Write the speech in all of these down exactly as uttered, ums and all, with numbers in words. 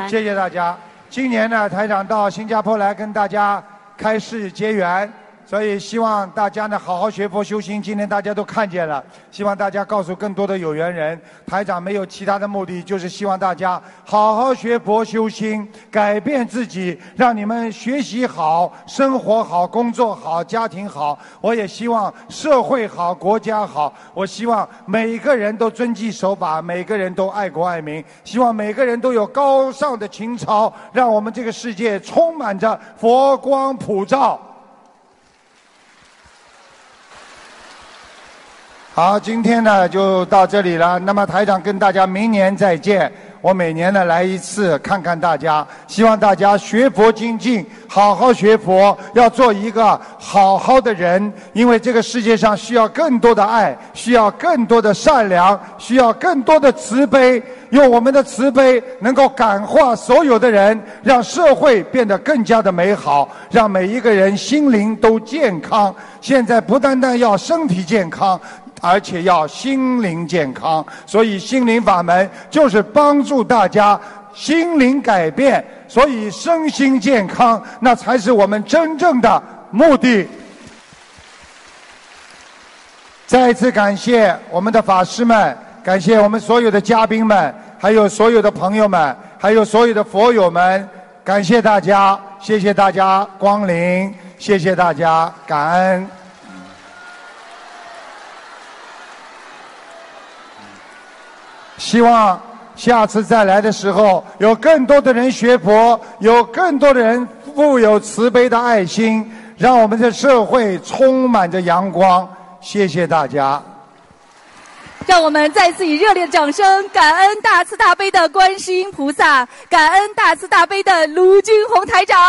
谈。 谢谢大家。今年呢，台长到新加坡来跟大家开示结缘，所以希望大家呢好好学佛修心。今天大家都看见了，希望大家告诉更多的有缘人，台长没有其他的目的，就是希望大家好好学佛修心，改变自己，让你们学习好，生活好，工作好，家庭好。我也希望社会好，国家好。我希望每个人都遵纪守法，每个人都爱国爱民，希望每个人都有高尚的情操，让我们这个世界充满着佛光普照。好，今天呢就到这里了。那么台长跟大家明年再见。我每年呢来一次，看看大家，希望大家学佛精进，好好学佛，要做一个好好的人。因为这个世界上需要更多的爱，需要更多的善良，需要更多的慈悲。用我们的慈悲能够感化所有的人，让社会变得更加的美好，让每一个人心灵都健康。现在不单单要身体健康，而且要心灵健康，所以心灵法门就是帮助大家心灵改变，所以身心健康那才是我们真正的目的。再一次感谢我们的法师们，感谢我们所有的嘉宾们，还有所有的朋友们，还有所有的佛友们，感谢大家，谢谢大家光临，谢谢大家，感恩。希望下次再来的时候，有更多的人学佛，有更多的人富有慈悲的爱心，让我们的社会充满着阳光。谢谢大家。 让我们再次以热烈的掌声，感恩大慈大悲的观世音菩萨，感恩大慈大悲的卢军宏台长。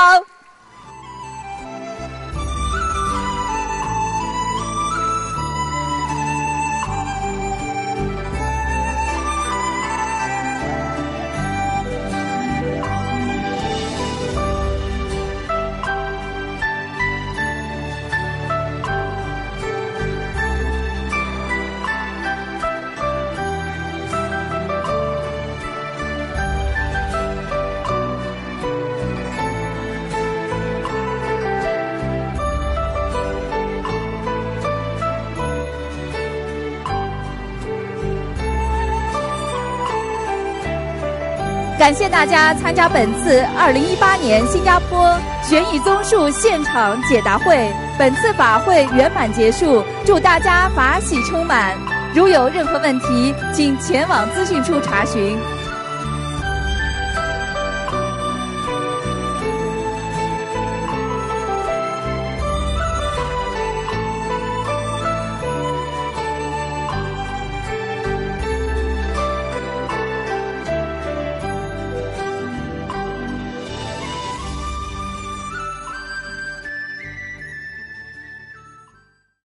感谢大家参加本次二零一八年新加坡悬疑综述现场解答会。本次法会圆满结束，祝大家法喜充满。如有任何问题，请前往资讯处查询。